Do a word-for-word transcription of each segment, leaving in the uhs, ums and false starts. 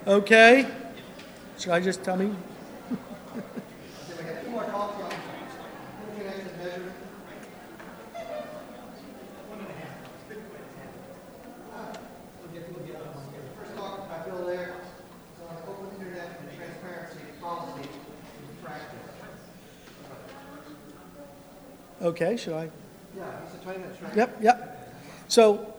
Okay. Should I just tell me? Okay, should I? Yeah, it's a twenty minutes, right? Yep, yep. So,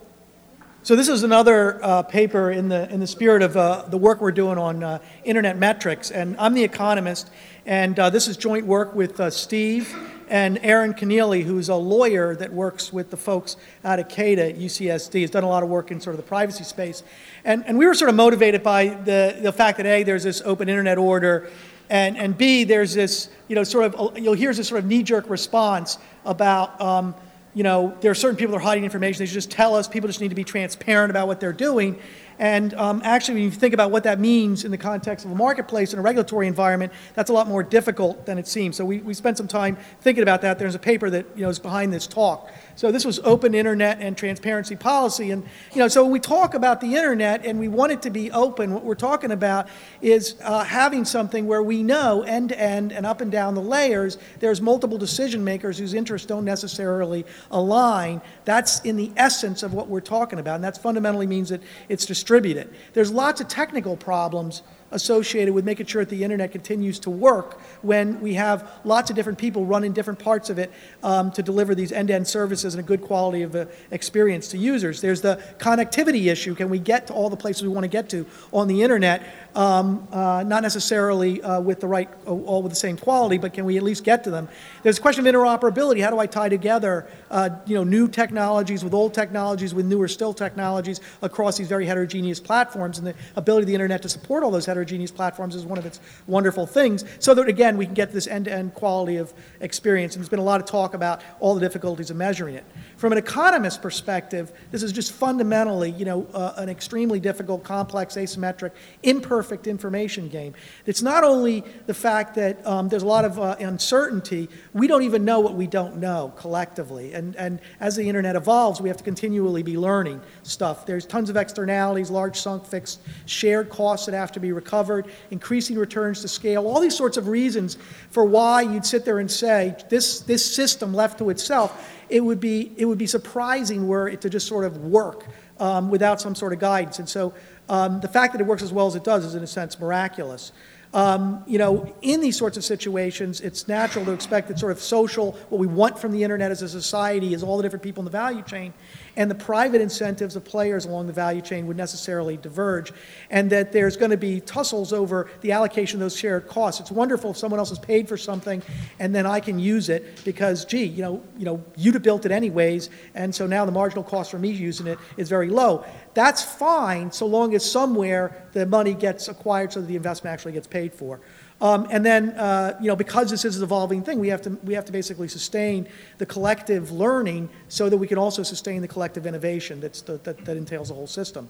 so this is another uh, paper in the in the spirit of uh, the work we're doing on uh, internet metrics, and I'm the economist, and uh, this is joint work with uh, Steve and Aaron Keneally, who's a lawyer that works with the folks out of C A D A at U C S D. Has done a lot of work in sort of the privacy space, and and we were sort of motivated by the the fact that A, there's this open internet order. And, and B, there's this, you know, sort of, you'll hear this sort of knee-jerk response about, um, you know, there are certain people that are hiding information. They should just tell us. People just need to be transparent about what they're doing. And um, actually, when you think about what that means in the context of a marketplace and a regulatory environment, that's a lot more difficult than it seems. So we, we spent some time thinking about that. There's a paper that, you know, is behind this talk. So this was open internet and transparency policy. And, you know, so when we talk about the internet and we want it to be open, what we're talking about is uh, having something where we know end to end and up and down the layers, there's multiple decision makers whose interests don't necessarily align. That's in the essence of what we're talking about. And that fundamentally means that it's distributed. There's lots of technical problems associated with making sure that the internet continues to work when we have lots of different people running different parts of it um, to deliver these end-to-end services and a good quality of uh, experience to users. There's the connectivity issue. Can we get to all the places we want to get to on the internet? Um, uh, not necessarily uh, with the right, uh, all with the same quality, but can we at least get to them? There's a question of interoperability. How do I tie together, uh, you know, new technologies with old technologies with newer still technologies across these very heterogeneous platforms? And the ability of the internet to support all those heterogeneous platforms is one of its wonderful things, so that again we can get this end-to-end quality of experience. And there's been a lot of talk about all the difficulties of measuring it. From an economist perspective, this is just fundamentally, you know, uh, an extremely difficult, complex, asymmetric, imperfect information game. It's not only the fact that um, there's a lot of uh, uncertainty, we don't even know what we don't know collectively. And, and as the internet evolves, we have to continually be learning stuff. There's tons of externalities, large sunk fixed shared costs that have to be recovered, increasing returns to scale, all these sorts of reasons for why you'd sit there and say, this, this system left to itself, it would be, it would be surprising were it to just sort of work um, without some sort of guidance. And so um, the fact that it works as well as it does is, in a sense, miraculous. Um, you know, in these sorts of situations, it's natural to expect that sort of social, what we want from the internet as a society is all the different people in the value chain, and the private incentives of players along the value chain would necessarily diverge, and that there's going to be tussles over the allocation of those shared costs. It's wonderful if someone else has paid for something and then I can use it because, gee, you know, you know, you'd have built it anyways, and so now the marginal cost for me using it is very low. That's fine so long as somewhere the money gets acquired so that the investment actually gets paid for. Um, and then, uh, you know, because this is an evolving thing, we have to we have to basically sustain the collective learning so that we can also sustain the collective innovation that's the, that, that entails the whole system.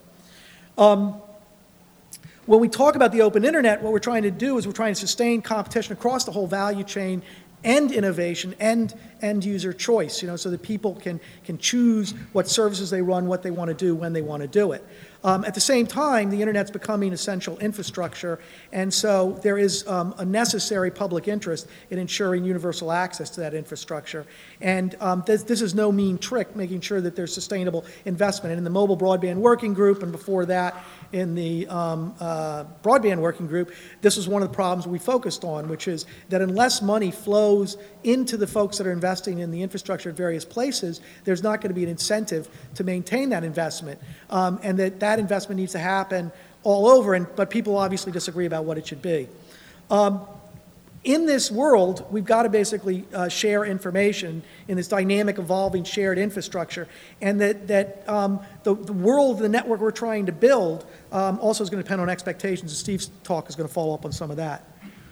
Um, when we talk about the open internet, what we're trying to do is we're trying to sustain competition across the whole value chain and innovation and end user choice, you know, so that people can, can choose what services they run, what they want to do, when they want to do it. Um, at the same time, the internet's becoming essential infrastructure, and so there is um, a necessary public interest in ensuring universal access to that infrastructure. And um, this, this is no mean trick, making sure that there's sustainable investment. And in the Mobile Broadband Working Group, and before that in the um, uh, Broadband Working Group, this was one of the problems we focused on, which is that unless money flows into the folks that are investing in the infrastructure at various places, there's not going to be an incentive to maintain that investment, um, and that that investment needs to happen all over, and, but people obviously disagree about what it should be. Um, in this world, we've got to basically uh, share information in this dynamic, evolving, shared infrastructure, and that, that um, the, the world, the network we're trying to build um, also is going to depend on expectations, and Steve's talk is going to follow up on some of that.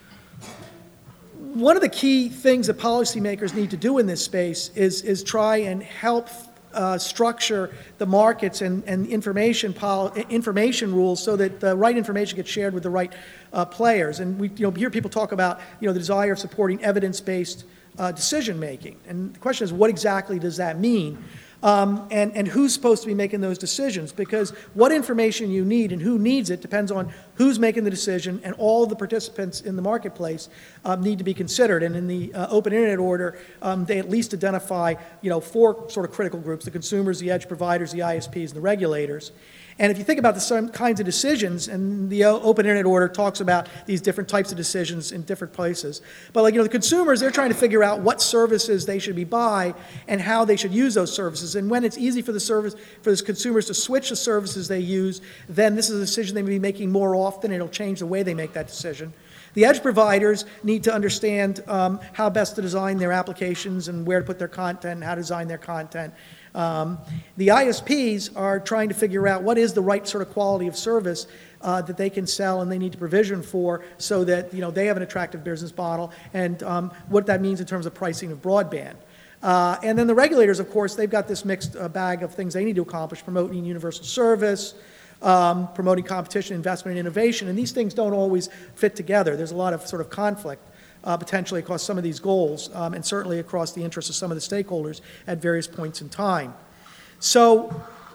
One of the key things that policymakers need to do in this space is, is try and help uh, structure the markets and, and information, pol information rules so that the right information gets shared with the right uh, players. And we you know, hear people talk about you know, the desire of supporting evidence-based uh, decision-making. And the question is, what exactly does that mean? Um, and, and who's supposed to be making those decisions, because what information you need and who needs it depends on who's making the decision, and all the participants in the marketplace um, need to be considered. And in the uh, Open Internet Order, um, they at least identify, you know, four sort of critical groups: the consumers, the edge providers, the I S Ps, and the regulators. And if you think about the same kinds of decisions, and the Open Internet Order talks about these different types of decisions in different places, but like, you know, the consumers, they're trying to figure out what services they should be buy and how they should use those services. And when it's easy for the service, for the consumers to switch the services they use, then this is a decision they may be making more often, and it'll change the way they make that decision. The edge providers need to understand um, how best to design their applications and where to put their content and how to design their content. Um, the I S Ps are trying to figure out what is the right sort of quality of service uh, that they can sell and they need to provision for, so that, you know, they have an attractive business model, and um, what that means in terms of pricing of broadband. Uh, and then the regulators, of course, they've got this mixed uh, bag of things they need to accomplish: promoting universal service, um, promoting competition, investment, and innovation. And these things don't always fit together. There's a lot of sort of conflict Uh, potentially across some of these goals, um, and certainly across the interests of some of the stakeholders at various points in time. So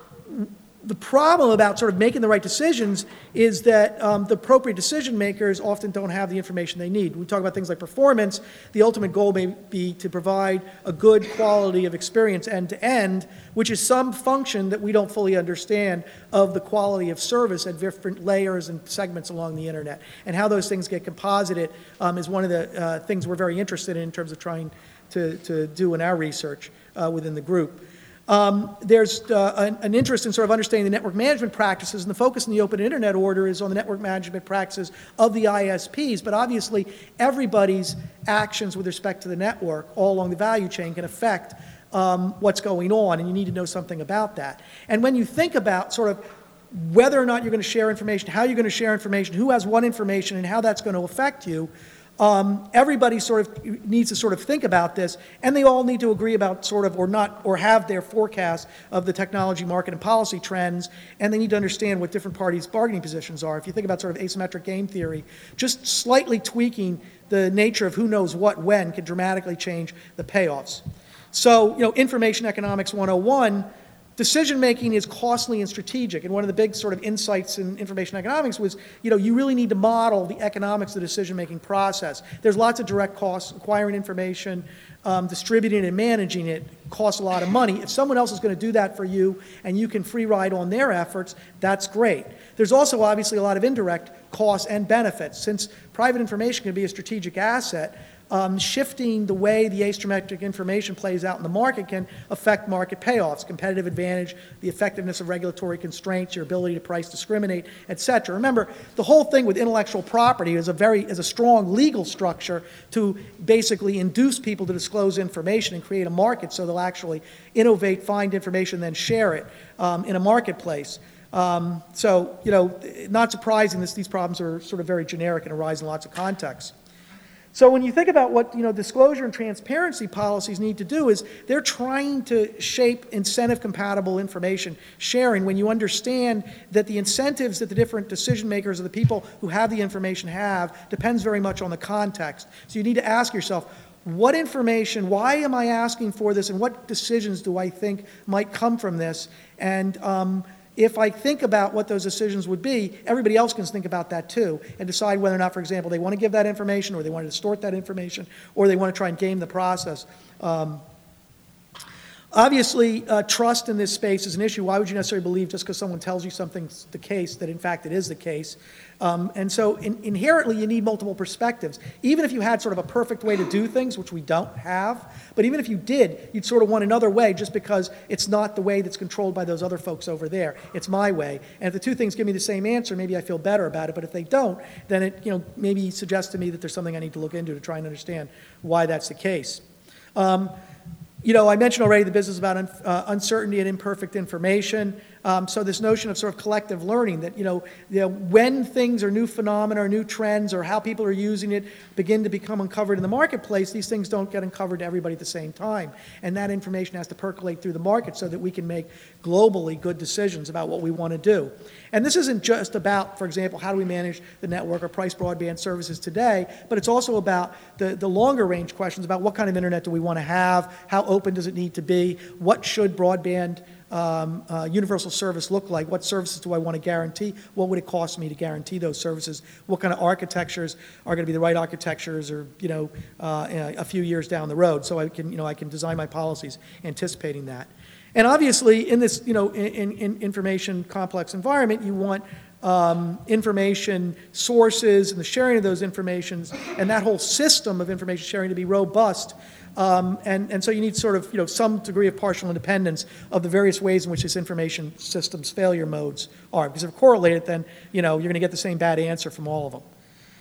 the problem about sort of making the right decisions is that um, the appropriate decision makers often don't have the information they need. We talk about things like performance. The ultimate goal may be to provide a good quality of experience end to end, which is some function that we don't fully understand of the quality of service at different layers and segments along the internet. And how those things get composited um, is one of the uh, things we're very interested in in terms of trying to, to do in our research uh, within the group. Um, there's uh, an, an interest in sort of understanding the network management practices, and the focus in the Open Internet Order is on the network management practices of the I S Ps, but obviously everybody's actions with respect to the network all along the value chain can affect um, what's going on, and you need to know something about that. And when you think about sort of whether or not you're going to share information, how you're going to share information, who has what information, and how that's going to affect you, Um, everybody sort of needs to sort of think about this, and they all need to agree about sort of, or not, or have their forecast of the technology market and policy trends, and they need to understand what different parties' bargaining positions are. If you think about sort of asymmetric game theory, just slightly tweaking the nature of who knows what when can dramatically change the payoffs. So, you know, Information Economics one oh one, decision-making is costly and strategic, and one of the big sort of insights in information economics was, you know, you really need to model the economics of the decision-making process. There's lots of direct costs. Acquiring information, um, distributing and managing it costs a lot of money. If someone else is going to do that for you and you can free ride on their efforts, that's great. There's also obviously a lot of indirect costs and benefits. Since private information can be a strategic asset, Um, shifting the way the asymmetric information plays out in the market can affect market payoffs, competitive advantage, the effectiveness of regulatory constraints, your ability to price discriminate, et cetera. Remember, the whole thing with intellectual property is a very is a strong legal structure to basically induce people to disclose information and create a market, so they'll actually innovate, find information, then share it um, in a marketplace. Um, so, you know, not surprising that these problems are sort of very generic and arise in lots of contexts. So when you think about what, you know, disclosure and transparency policies need to do, is they're trying to shape incentive-compatible information sharing. When you understand that the incentives that the different decision makers or the people who have the information have depends very much on the context. So you need to ask yourself, what information, why am I asking for this, and what decisions do I think might come from this? And um, if I think about what those decisions would be, everybody else can think about that too and decide whether or not, for example, they want to give that information, or they want to distort that information, or they want to try and game the process. Um, Obviously, uh, trust in this space is an issue. Why would you necessarily believe just because someone tells you something's the case that, in fact, it is the case? Um, and so in, inherently, you need multiple perspectives. Even if you had sort of a perfect way to do things, which we don't have, but even if you did, you'd sort of want another way just because it's not the way that's controlled by those other folks over there. It's my way. And if the two things give me the same answer, maybe I feel better about it. But if they don't, then it, you know, maybe suggests to me that there's something I need to look into to try and understand why that's the case. Um, You know, I mentioned already the business about un, uh, uncertainty and imperfect information. Um, so this notion of sort of collective learning, that, you know, you know, when things or new phenomena or new trends or how people are using it begin to become uncovered in the marketplace, these things don't get uncovered to everybody at the same time. And that information has to percolate through the market so that we can make globally good decisions about what we want to do. And this isn't just about, for example, how do we manage the network or price broadband services today, but it's also about the, the longer range questions about what kind of internet do we want to have, how open does it need to be, what should broadband um, uh, universal service look like, what services do I want to guarantee, what would it cost me to guarantee those services, what kind of architectures are going to be the right architectures, or, you know, uh, a few years down the road, so I can, you know, I can design my policies anticipating that. And obviously, in this, you know, in, in information complex environment, you want um, information sources and the sharing of those informations and that whole system of information sharing to be robust. Um, and, and so you need sort of, you know, some degree of partial independence of the various ways in which this information system's failure modes are. Because if correlated, then, you know, you're going to get the same bad answer from all of them.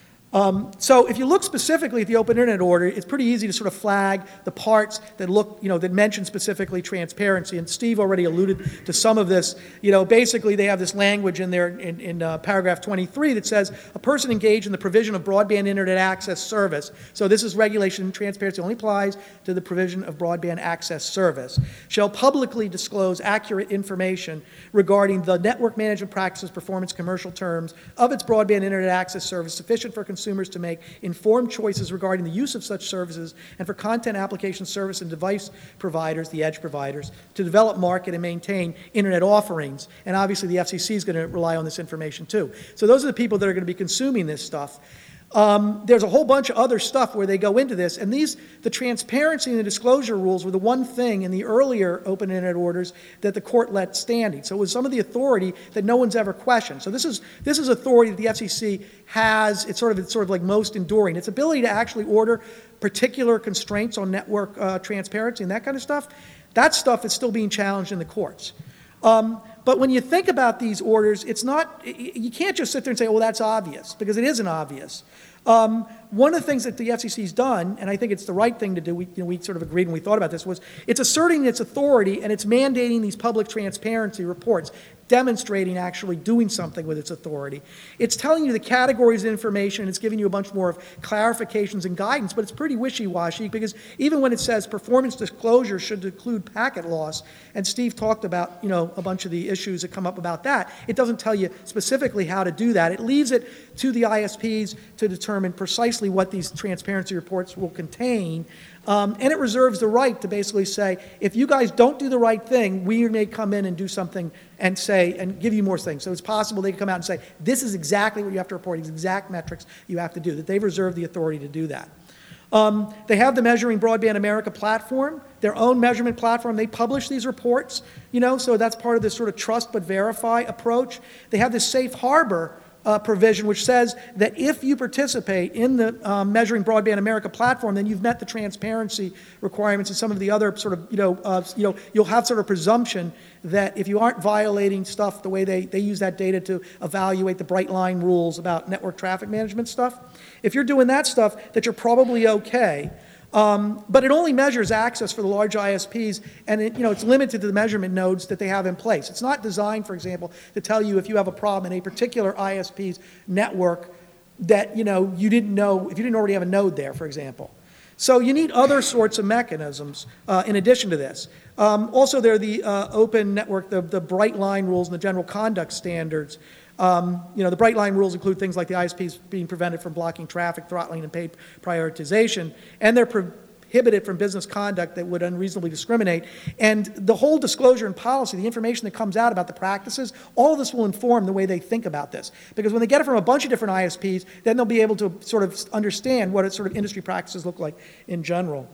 Um, so if you look specifically at the Open Internet Order, it's pretty easy to sort of flag the parts that look, you know, that mention specifically transparency. And Steve already alluded to some of this. You know, basically they have this language in there in, in uh, paragraph twenty-three that says a person engaged in the provision of broadband internet access service. So this is regulation and transparency only applies to the provision of broadband access service. Shall publicly disclose accurate information regarding the network management practices, performance, commercial terms of its broadband internet access service sufficient for consumers to make informed choices regarding the use of such services, and for content application service and device providers, the edge providers, to develop, market, and maintain internet offerings. And obviously the F C C is going to rely on this information too. So those are the people that are going to be consuming this stuff. Um, there's a whole bunch of other stuff where they go into this, and these, the transparency and the disclosure rules were the one thing in the earlier Open Internet Orders that the court let standing. So it was some of the authority that no one's ever questioned. So this is this is authority that the F C C has. It's sort of it's sort of like most enduring. Its ability to actually order particular constraints on network uh, transparency and that kind of stuff. That stuff is still being challenged in the courts. Um, But when you think about these orders, it's not, you can't just sit there and say, oh, that's obvious, because it isn't obvious. Um, one of the things that the F C C's done, and I think it's the right thing to do, we, you know, we sort of agreed when we thought about this, was it's asserting its authority and it's mandating these public transparency reports, demonstrating actually doing something with its authority. It's telling you the categories of information, and it's giving you a bunch more of clarifications and guidance, but it's pretty wishy-washy, because even when it says performance disclosure should include packet loss, and Steve talked about, you know, a bunch of the issues that come up about that, it doesn't tell you specifically how to do that. It leaves it to the I S Ps to determine precisely what these transparency reports will contain. Um, and it reserves the right to basically say, if you guys don't do the right thing, we may come in and do something and say, and give you more things. So it's possible they can come out and say, this is exactly what you have to report, these exact metrics you have to do, that they've reserved the authority to do that. Um, they have the Measuring Broadband America platform, their own measurement platform. They publish these reports, you know, so that's part of this sort of trust but verify approach. They have this safe harbor Uh, provision which says that if you participate in the um, Measuring Broadband America platform, then you've met the transparency requirements and some of the other sort of, you know, uh, you know, you'll have sort of presumption that if you aren't violating stuff the way they, they use that data to evaluate the bright line rules about network traffic management stuff, if you're doing that stuff, that you're probably okay. Um, but it only measures access for the large I S Ps, and it, you know, it's limited to the measurement nodes that they have in place. It's not designed, for example, to tell you if you have a problem in a particular I S P's network that, you know, you didn't know, if you didn't already have a node there, for example. So you need other sorts of mechanisms uh, in addition to this. Um, also, there are the uh, open network, the, the bright line rules and the general conduct standards. Um, you know, the bright line rules include things like the I S Ps being prevented from blocking traffic, throttling, and paid prioritization, and they're prohibited from business conduct that would unreasonably discriminate. And the whole disclosure and policy, the information that comes out about the practices, all of this will inform the way they think about this. Because when they get it from a bunch of different I S Ps, then they'll be able to sort of understand what its sort of industry practices look like in general.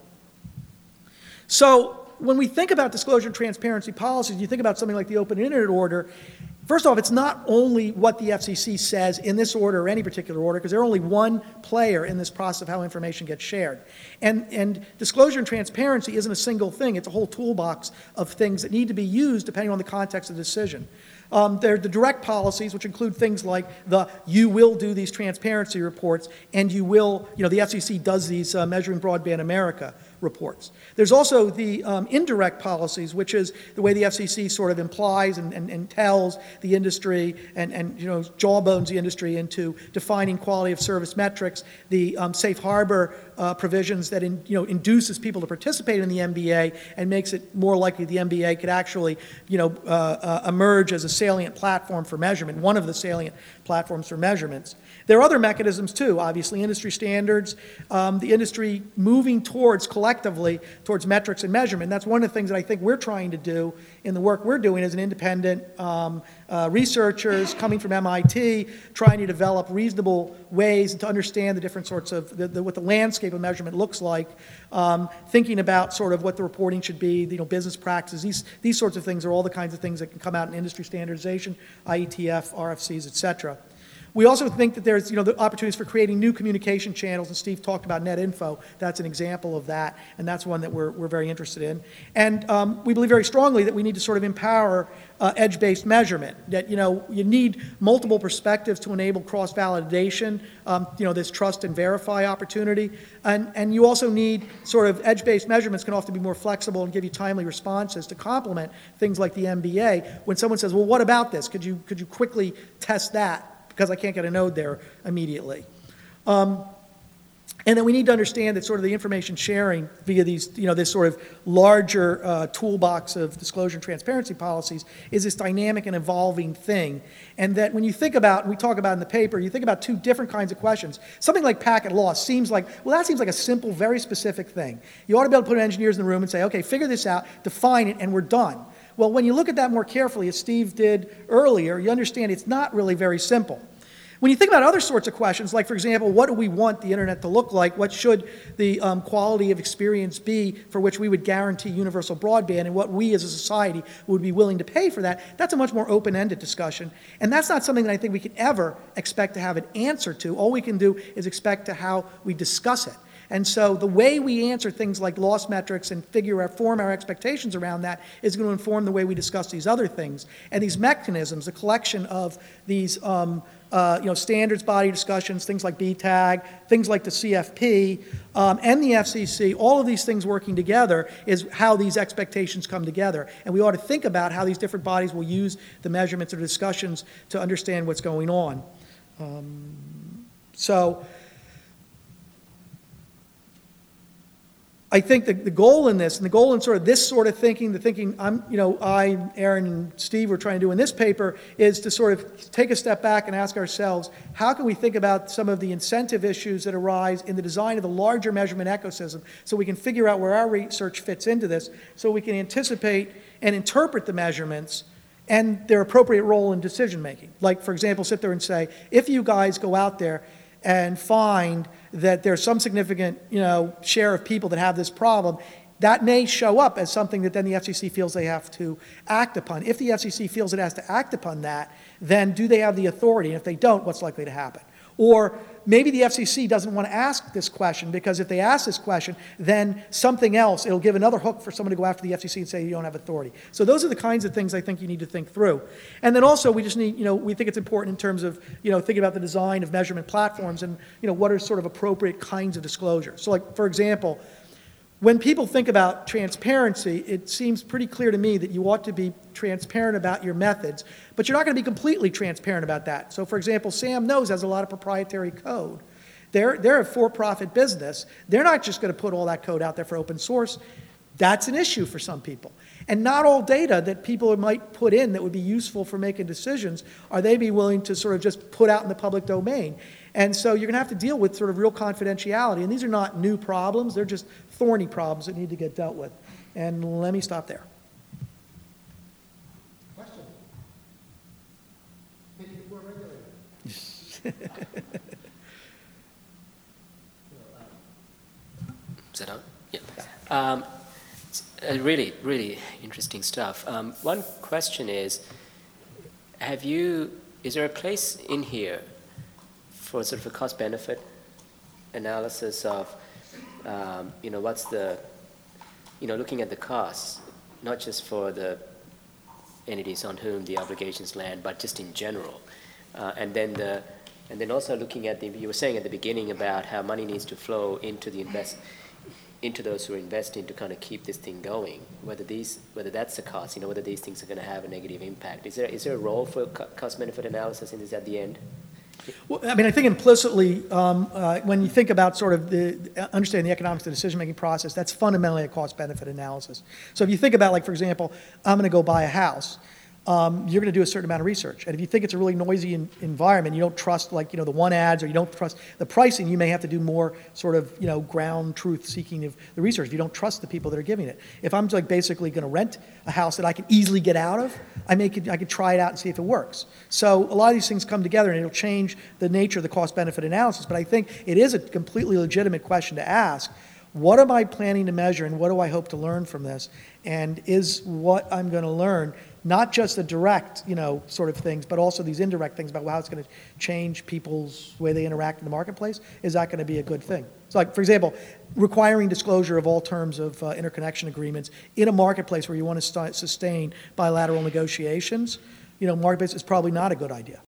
So when we think about disclosure and transparency policies, you think about something like the Open Internet Order. First off, it's not only what the F C C says in this order or any particular order, because they're only one player in this process of how information gets shared. And, and disclosure and transparency isn't a single thing. It's a whole toolbox of things that need to be used depending on the context of the decision. Um, there are the direct policies, which include things like the you will do these transparency reports, and you will, you know, the F C C does these uh, Measuring Broadband America reports. There's also the um, indirect policies, which is the way the F C C sort of implies and, and, and tells the industry and, and you know jawbones the industry into defining quality of service metrics, the um, safe harbor uh, provisions that in, you know induces people to participate in the M B A and makes it more likely the M B A could actually you know uh, uh, emerge as a salient platform for measurement, one of the salient platforms for measurements. There are other mechanisms too, obviously industry standards, um, the industry moving towards collectively towards metrics and measurement. And that's one of the things that I think we're trying to do in the work we're doing as an independent um, uh, researchers coming from M I T, trying to develop reasonable ways to understand the different sorts of the, the, what the landscape of measurement looks like, um, thinking about sort of what the reporting should be, you know, business practices. These these sorts of things are all the kinds of things that can come out in industry standardization, I E T F, R F Cs, et cetera. We also think that there's, you know, the opportunities for creating new communication channels, and Steve talked about NetInfo. That's an example of that, and that's one that we're, we're very interested in. And um, we believe very strongly that we need to sort of empower uh, edge-based measurement, that, you know, you need multiple perspectives to enable cross-validation, um, you know, this trust and verify opportunity. And, and you also need sort of edge-based measurements can often be more flexible and give you timely responses to complement things like the M B A. When someone says, well, what about this? Could you, could you quickly test that? Because I can't get a node there immediately. Um, and then we need to understand that sort of the information sharing via these, you know, this sort of larger uh, toolbox of disclosure and transparency policies is this dynamic and evolving thing. And that when you think about, and we talk about in the paper, you think about two different kinds of questions. Something like packet loss seems like, well, that seems like a simple, very specific thing. You ought to be able to put engineers in the room and say, okay, figure this out, define it, and we're done. Well, when you look at that more carefully, as Steve did earlier, you understand it's not really very simple. When you think about other sorts of questions, like, for example, what do we want the internet to look like? What should the um, quality of experience be for which we would guarantee universal broadband, and what we as a society would be willing to pay for that? That's a much more open-ended discussion. And that's not something that I think we could ever expect to have an answer to. All we can do is expect to how we discuss it. And so the way we answer things like loss metrics and figure out, form our expectations around that is going to inform the way we discuss these other things. And these mechanisms, the collection of these um, uh, you know, standards body discussions, things like B TAG, things like the C F P, um, and the F C C, all of these things working together is how these expectations come together. And we ought to think about how these different bodies will use the measurements or discussions to understand what's going on. Um, so I think the, the goal in this, and the goal in sort of this sort of thinking, the thinking I'm, you know, I, Aaron, and Steve were trying to do in this paper is to sort of take a step back and ask ourselves, how can we think about some of the incentive issues that arise in the design of the larger measurement ecosystem so we can figure out where our research fits into this, so we can anticipate and interpret the measurements and their appropriate role in decision making. Like, for example, sit there and say, if you guys go out there and find that there's some significant, you know, share of people that have this problem, that may show up as something that then the F C C feels they have to act upon. If the F C C feels it has to act upon that, then do they have the authority? And if they don't, what's likely to happen? Or maybe the F C C doesn't want to ask this question, because if they ask this question, then something else, it'll give another hook for someone to go after the F C C and say you don't have authority. So those are the kinds of things I think you need to think through. And then also we just need, you know, we think it's important in terms of, you know, thinking about the design of measurement platforms and, you know, what are sort of appropriate kinds of disclosure. So like, for example, when people think about transparency, it seems pretty clear to me that you ought to be transparent about your methods, but you're not going to be completely transparent about that. So, for example, Sam Knows has a lot of proprietary code. They're, they're a for-profit business. They're not just going to put all that code out there for open source. That's an issue for some people. And not all data that people might put in that would be useful for making decisions are they be willing to sort of just put out in the public domain. And so you're going to have to deal with sort of real confidentiality. And these are not new problems. They're just thorny problems that need to get dealt with. And let me stop there. Question? Can you be more regulated? Is that on? Yeah. Um, it's, uh, really, really interesting stuff. Um, one question is, have you, is there a place in here for sort of a cost-benefit analysis of, um, you know, what's the, you know, looking at the costs, not just for the entities on whom the obligations land, but just in general. Uh, and then the, and then also looking at the, you were saying at the beginning about how money needs to flow into the invest, into those who are investing to kind of keep this thing going, whether these, whether that's the cost, you know, whether these things are going to have a negative impact. Is there, is there a role for co- cost-benefit analysis in this at the end? Well, I mean, I think implicitly, um, uh, when you think about sort of the, understanding the economics of the decision-making process, that's fundamentally a cost-benefit analysis. So if you think about, like, for example, I'm going to go buy a house, um, you're going to do a certain amount of research. And if you think it's a really noisy in, environment, you don't trust, like, you know, the one ads, or you don't trust the pricing, you may have to do more sort of, you know, ground truth seeking of the research. If you don't trust the people that are giving it. If I'm, like, basically going to rent a house that I can easily get out of, I make it, I could try it out and see if it works. So a lot of these things come together, and it'll change the nature of the cost-benefit analysis. But I think it is a completely legitimate question to ask. What am I planning to measure, and what do I hope to learn from this? And is what I'm going to learn not just the direct, you know, sort of things, but also these indirect things about how it's going to change people's way they interact in the marketplace? Is that going to be a good thing? So, like, for example, requiring disclosure of all terms of uh, interconnection agreements in a marketplace where you want to st- sustain bilateral negotiations, you know, marketplace is probably not a good idea.